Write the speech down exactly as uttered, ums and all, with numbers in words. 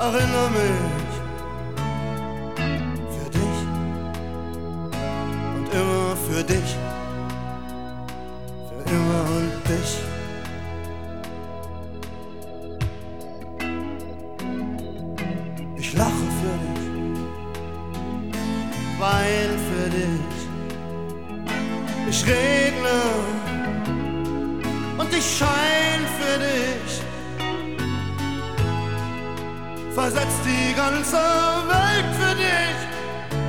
erinnere mich für dich und immer für dich, für immer und dich. Ich lache für dich, wein für dich, ich regne und ich schein für dich, versetzt die ganze Welt